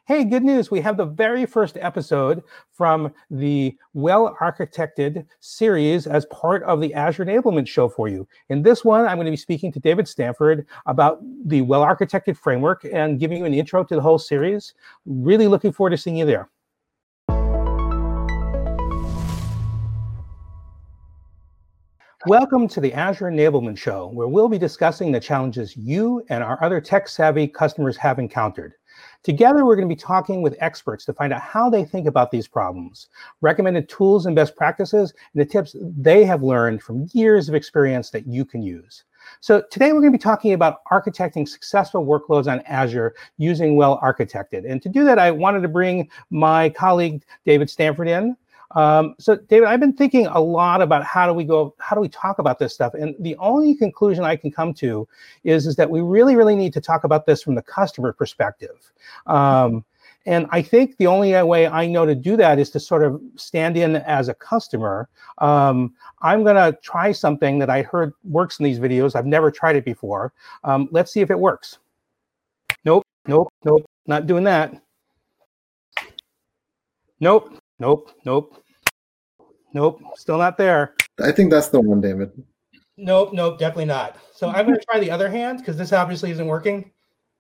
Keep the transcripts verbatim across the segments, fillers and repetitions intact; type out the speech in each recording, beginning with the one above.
Hey, good news. We have the very first episode from the Well-Architected series as part of the Azure Enablement Show for you. In this one, I'm going to be speaking to David Stanford about the Well-Architected framework and giving you an intro to the whole series. Really looking forward to seeing you there. Welcome to the Azure Enablement Show, where we'll be discussing the challenges you and our other tech-savvy customers have encountered. Together, we're going to be talking with experts to find out how they think about these problems, recommended tools and best practices, and the tips they have learned from years of experience that you can use. So today, we're going to be talking about architecting successful workloads on Azure using Well-Architected. And to do that, I wanted to bring my colleague, David Stanford, in. Um, so David, I've been thinking a lot about how do we go, how do we talk about this stuff? And the only conclusion I can come to is, is that we really, really need to talk about this from the customer perspective. Um, and I think the only way I know to do that is to sort of stand in as a customer. Um, I'm going to try something that I heard works in these videos. I've never tried it before. Um, let's see if it works. Nope, nope, nope, not doing that. Nope. Nope, nope, nope, still not there. I think that's the one, David. Nope, nope, definitely not. So I'm going to try the other hand because this obviously isn't working.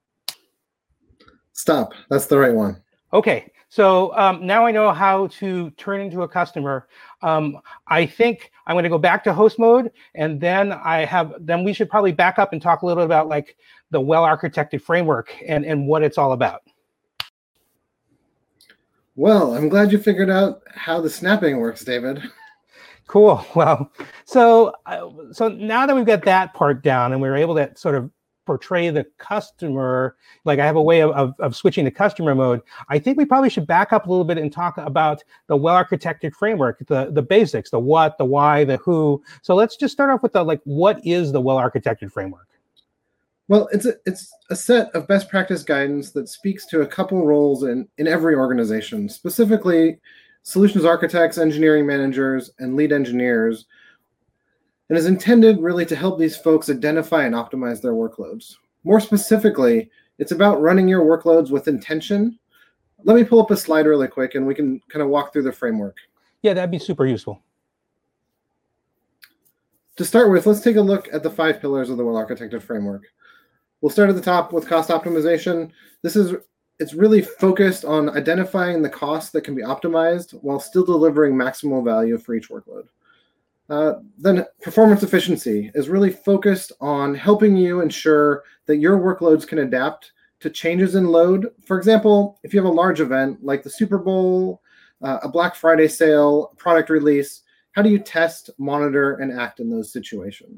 Stop, that's the right one. Okay, so um, now I know how to turn into a customer. Um, I think I'm going to go back to host mode, and then I have, then we should probably back up and talk a little bit about like the well-architected framework and, and what it's all about. Well, I'm glad you figured out how the snapping works, David. Cool. Well, so uh, so now that we've got that part down and we're able to sort of portray the customer, like I have a way of, of, of switching to customer mode, I think we probably should back up a little bit and talk about the well-architected framework, the, the basics, the what, the why, the who. So let's just start off with the, like, what is the well-architected framework? Well, it's a, it's a set of best practice guidance that speaks to a couple roles in, in every organization, specifically solutions architects, engineering managers, and lead engineers, and is intended really to help these folks identify and optimize their workloads. More specifically, it's about running your workloads with intention. Let me pull up a slide really quick, and we can kind of walk through the framework. Yeah, that'd be super useful. To start with, let's take a look at the five pillars of the well-architected framework. We'll start at the top with cost optimization. This is, it's really focused on identifying the costs that can be optimized while still delivering maximal value for each workload. Uh, then performance efficiency is really focused on helping you ensure that your workloads can adapt to changes in load. For example, if you have a large event like the Super Bowl, uh, a Black Friday sale, product release, how do you test, monitor, and act in those situations?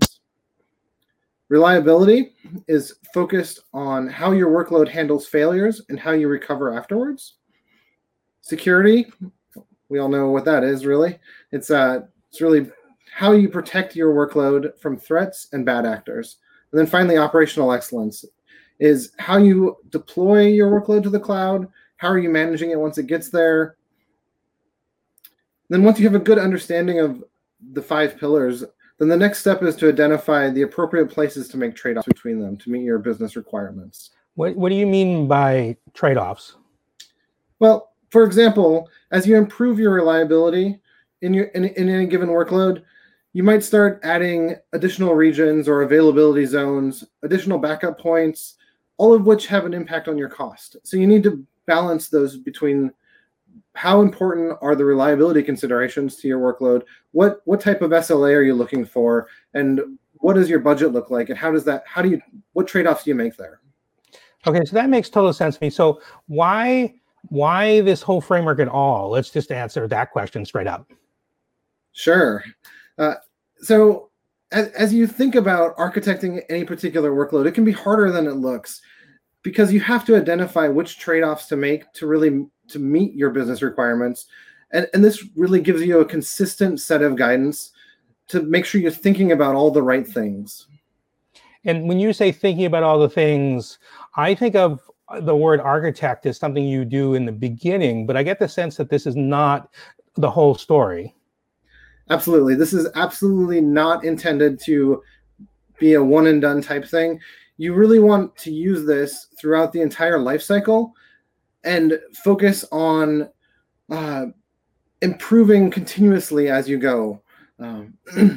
Reliability is focused on how your workload handles failures and how you recover afterwards. Security, we all know what that is, really. It's, uh, it's really how you protect your workload from threats and bad actors. And then finally, operational excellence is how you deploy your workload to the cloud, how are you managing it once it gets there. Then once you have a good understanding of the five pillars, then the next step is to identify the appropriate places to make trade-offs between them to meet your business requirements. What, what do you mean by trade-offs? Well, for example, as you improve your reliability in, your, in, in any given workload, you might start adding additional regions or availability zones, additional backup points, all of which have an impact on your cost. So you need to balance those between how important are the reliability considerations to your workload? What what type of S L A are you looking for? And what does your budget look like? And how does that, how do you, what trade-offs do you make there? Okay, so that makes total sense to me. So why, why this whole framework at all? Let's just answer that question straight up. Sure. Uh, so as, as you think about architecting any particular workload, it can be harder than it looks because you have to identify which trade-offs to make to really to meet your business requirements. And, and this really gives you a consistent set of guidance to make sure you're thinking about all the right things. And when you say thinking about all the things, I think of the word architect as something you do in the beginning, but I get the sense that this is not the whole story. Absolutely. This is absolutely not intended to be a one and done type thing. You really want to use this throughout the entire life cycle and focus on uh, improving continuously as you go. Um,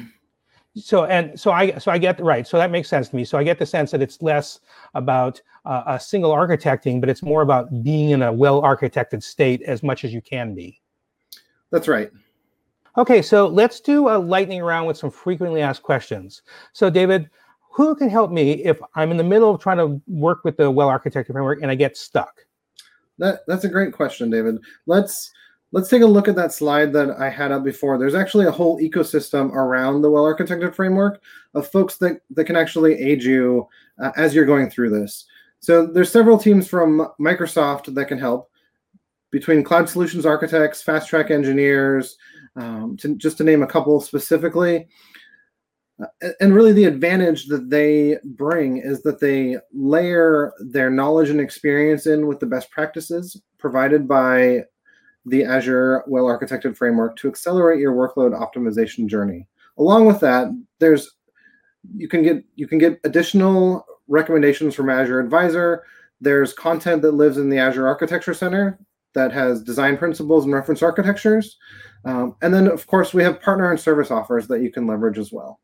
So and so I so I get right. So that makes sense to me. So I get the sense that it's less about uh, a single architecting, but it's more about being in a well-architected state as much as you can be. That's right. Okay, so let's do a lightning round with some frequently asked questions. So David, who can help me if I'm in the middle of trying to work with the well-architected framework and I get stuck? That that's a great question, David. Let's let's take a look at that slide that I had up before. There's actually a whole ecosystem around the well-architected framework of folks that, that can actually aid you uh, as you're going through this. So there's several teams from Microsoft that can help, between cloud solutions architects, fast track engineers, um, to, just to name a couple specifically. Uh, and really the advantage that they bring is that they layer their knowledge and experience in with the best practices provided by the Azure well-architected framework to accelerate your workload optimization journey. Along with that, there's you can get you can get additional recommendations from Azure Advisor. There's content that lives in the Azure Architecture Center that has design principles and reference architectures. Um, and then, of course, we have partner and service offers that you can leverage as well.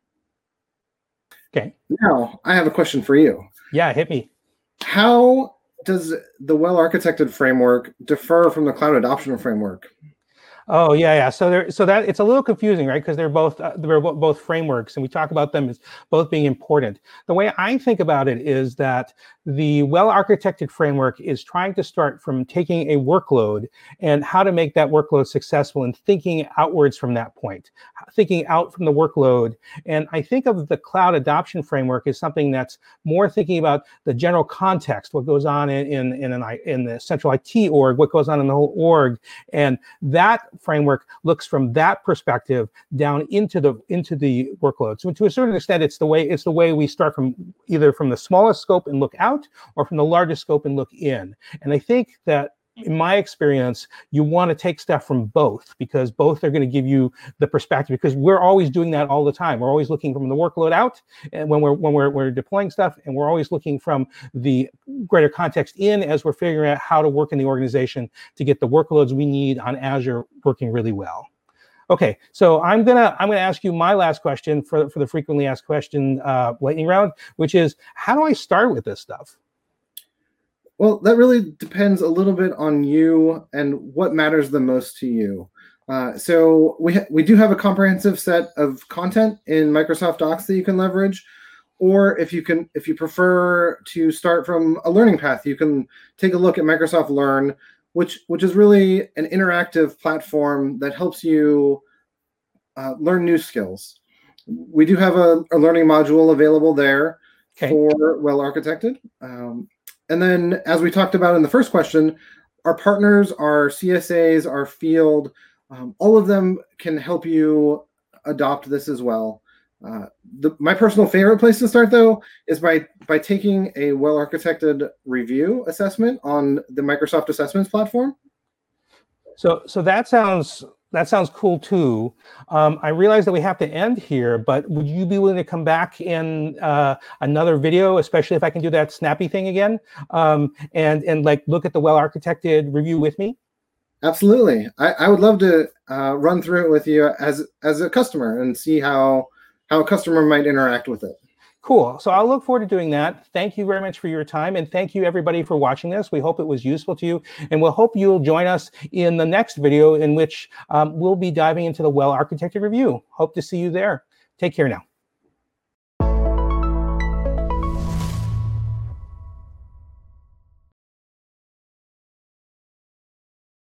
Okay. Now, I have a question for you. Yeah, hit me. How does the well-architected framework differ from the cloud adoption framework? Oh yeah, yeah. So there, so that it's a little confusing, right? Because they're both uh, they're both frameworks, and we talk about them as both being important. The way I think about it is that the well-architected framework is trying to start from taking a workload and how to make that workload successful, and thinking outwards from that point, thinking out from the workload. And I think of the cloud adoption framework as something that's more thinking about the general context, what goes on in in in, an, in the central I T org, what goes on in the whole org, and that framework looks from that perspective down into the into the workload. So to a certain extent, it's the way it's the way we start from either from the smallest scope and look out, or from the largest scope and look in. And I think that in my experience, you want to take stuff from both, because both are going to give you the perspective, because we're always doing that all the time. We're always looking from the workload out, and when we're when we're, we're deploying stuff, and we're always looking from the greater context in as we're figuring out how to work in the organization to get the workloads we need on Azure working really well. Okay, so I'm gonna I'm gonna ask you my last question for for the frequently asked question uh, lightning round, which is, how do I start with this stuff? Well, that really depends a little bit on you and what matters the most to you. Uh, so we ha- we do have a comprehensive set of content in Microsoft Docs that you can leverage, or if you can if you prefer to start from a learning path, you can take a look at Microsoft Learn, which which is really an interactive platform that helps you uh, learn new skills. We do have a, a learning module available there okay. for well-architected. Um, And then, as we talked about in the first question, our partners, our C S As, our field, um, all of them can help you adopt this as well. Uh, the, my personal favorite place to start, though, is by, by taking a well-architected review assessment on the Microsoft Assessments platform. So, so that sounds that sounds cool too. Um, I realize that we have to end here, but would you be willing to come back in uh, another video, especially if I can do that snappy thing again, um, and and like look at the well-architected review with me? Absolutely. I, I would love to uh, run through it with you as as a customer and see how how a customer might interact with it. Cool. So I'll look forward to doing that. Thank you very much for your time. And thank you, everybody, for watching this. We hope it was useful to you. And we'll hope you'll join us in the next video, in which um, we'll be diving into the well-architected review. Hope to see you there. Take care now.